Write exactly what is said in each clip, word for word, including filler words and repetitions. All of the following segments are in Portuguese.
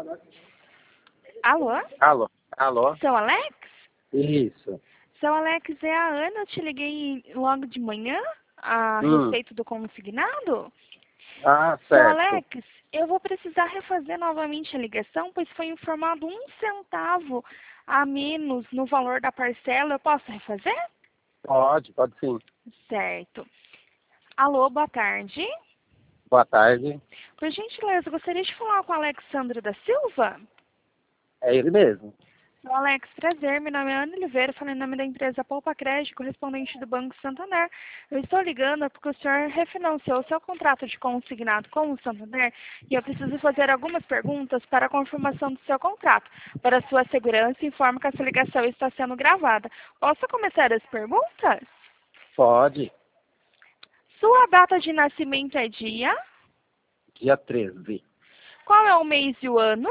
Alô? Alô? Alô? Seu Alex? Isso. Seu Alex, é a Ana, eu te liguei logo de manhã a Hum. respeito do consignado. Ah, Seu certo. Alex, eu vou precisar refazer novamente a ligação, pois foi informado um centavo a menos no valor da parcela. Eu posso refazer? Pode, pode sim. Certo. Alô, boa tarde. Boa tarde. Por gentileza, gostaria de falar com o Alexandre da Silva? É ele mesmo. Seu Alex, prazer. Meu nome é Ana Oliveira, falando em nome da empresa Poupa Crédito, correspondente do Banco Santander. Eu estou ligando porque o senhor refinanciou o seu contrato de consignado com o Santander e eu preciso fazer algumas perguntas para a confirmação do seu contrato. Para sua segurança, informo que essa ligação está sendo gravada. Posso começar as perguntas? Pode. Sua data de nascimento é dia? Dia treze. Qual é o mês e o ano?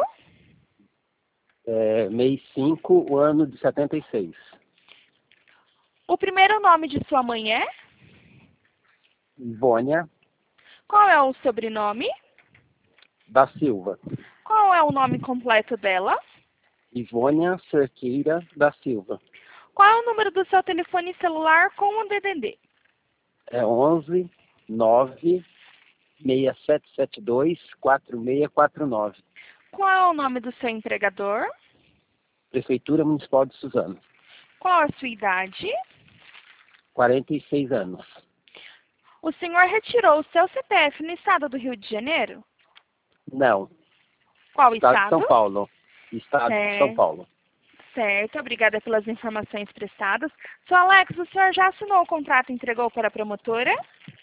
É, mês cinco, o ano de setenta e seis. O primeiro nome de sua mãe é? Ivônia Qual é o sobrenome? da Silva. Qual é o nome completo dela? Ivônia Cerqueira da Silva. Qual é o número do seu telefone celular com o D D D? É onze, nove, seis sete sete dois, quatro seis quatro nove. Qual é o nome do seu empregador? Prefeitura Municipal de Suzano. Qual a sua idade? quarenta e seis anos. O senhor retirou o seu C P F no estado do Rio de Janeiro? Não. Qual Estado de estado? São Paulo. Estado de São Certo. Paulo. Certo, obrigada pelas informações prestadas. Seu Alex, o senhor já assinou o contrato e entregou para a promotora?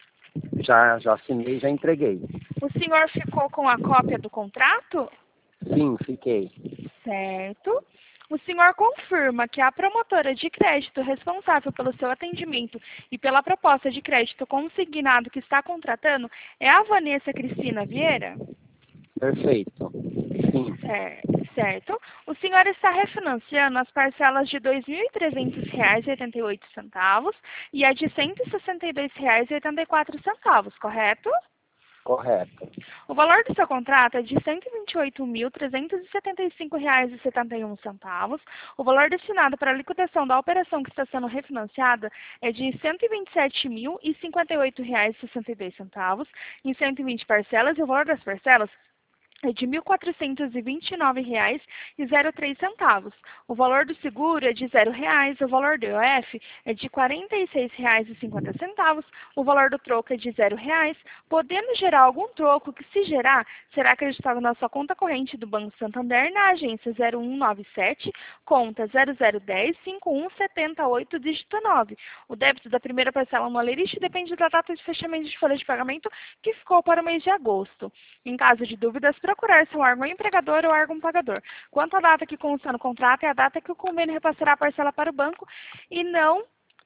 Já, já assinei, já entreguei. O senhor ficou com a cópia do contrato? Sim, fiquei. Certo. O senhor confirma que a promotora de crédito responsável pelo seu atendimento e pela proposta de crédito consignado que está contratando é a Vanessa Cristina Vieira? Perfeito. Sim. É, certo. O senhor está refinanciando as parcelas de dois mil e trezentos reais e oitenta e oito centavos e a de cento e sessenta e dois reais e oitenta e quatro centavos, correto? Correto. O valor do seu contrato é de cento e vinte e oito mil, trezentos e setenta e cinco reais e setenta e um centavos. O valor destinado para a liquidação da operação que está sendo refinanciada é de cento e vinte e sete mil e cinquenta e oito reais e sessenta e dois centavos em cento e vinte parcelas, e o valor das parcelas é de mil quatrocentos e vinte e nove reais e zero três centavos. O valor do seguro é de zero reais, o valor do I O F é de quarenta e seis reais e cinquenta centavos, o valor do troco é de zero reais, podendo gerar algum troco que, se gerar, será acreditado na sua conta corrente do Banco Santander na agência zero um nove sete, conta zero zero um zero, cinco um sete oito, dígito nove. O débito da primeira parcela no Alerite depende da data de fechamento de folha de pagamento que ficou para o mês de agosto. Em caso de dúvidas, procurar seu órgão empregador ou órgão pagador. Quanto à data que consta no contrato, é a data que o convênio repassará a parcela para o banco e não,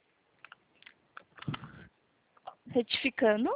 retificando,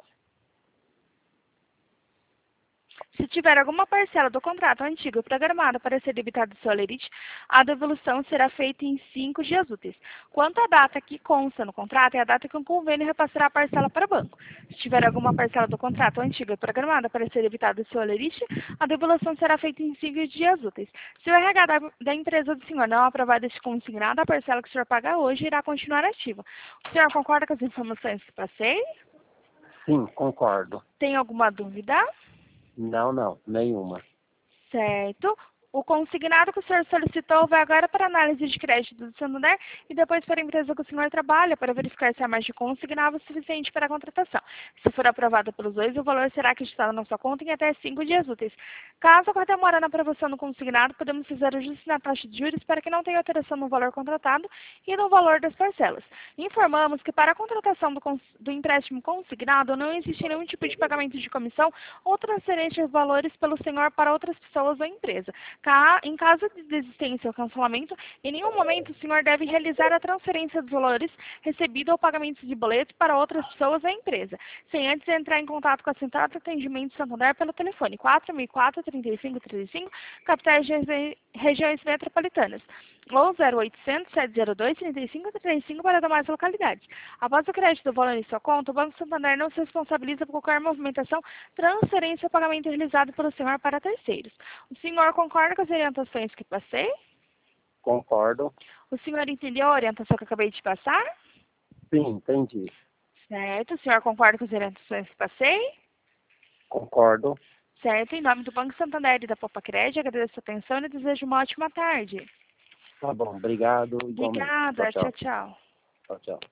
se tiver alguma parcela do contrato antigo programada para ser debitada do seu Alerite, a devolução será feita em cinco dias úteis. Quanto à data que consta no contrato, é a data que o convênio repassará a parcela para o banco. Se tiver alguma parcela do contrato antiga programada para ser debitada do seu Alerite, a devolução será feita em cinco dias úteis. Se o R H da, da empresa do senhor não aprovar este consignado, a parcela que o senhor paga hoje irá continuar ativa. O senhor concorda com as informações que passei? Sim, concordo. Tem alguma dúvida? Não, não, nenhuma. Certo. O consignado que o senhor solicitou vai agora para análise de crédito do Santander e depois para a empresa que o senhor trabalha para verificar se a margem consignável é suficiente para a contratação. Se for aprovada pelos dois, o valor será acreditado na sua conta em até cinco dias úteis. Caso ocorra demora na aprovação do consignado, podemos fazer ajuste na taxa de juros para que não tenha alteração no valor contratado e no valor das parcelas. Informamos que para a contratação do, cons do empréstimo consignado não existe nenhum tipo de pagamento de comissão ou transferência de valores pelo senhor para outras pessoas ou empresa. Ca- Em caso de desistência ou cancelamento, em nenhum momento o senhor deve realizar a transferência dos valores recebidos ou pagamentos de boleto para outras pessoas ou empresa, sem antes entrar em contato com a Central de Atendimento de Santander pelo telefone quatro mil e quatro, trinta e cinco, trinta e cinco, capitais de regi- regiões metropolitanas, ou zero oitocentos, sete zero dois, trinta e cinco, trinta e cinco para demais localidades. Após o crédito do valor em sua conta, o Banco Santander não se responsabiliza por qualquer movimentação, transferência ou pagamento realizado pelo senhor para terceiros. O senhor concorda com as orientações que passei? Concordo. O senhor entendeu a orientação que eu acabei de passar? Sim, entendi. Certo. O senhor concorda com as orientações que passei? Concordo. Certo. Em nome do Banco Santander e da Popacred, agradeço a atenção e desejo uma ótima tarde. Tá bom, obrigado. Igualmente. Obrigada. Tchau, Tchau, tchau. tchau. Tchau, tchau.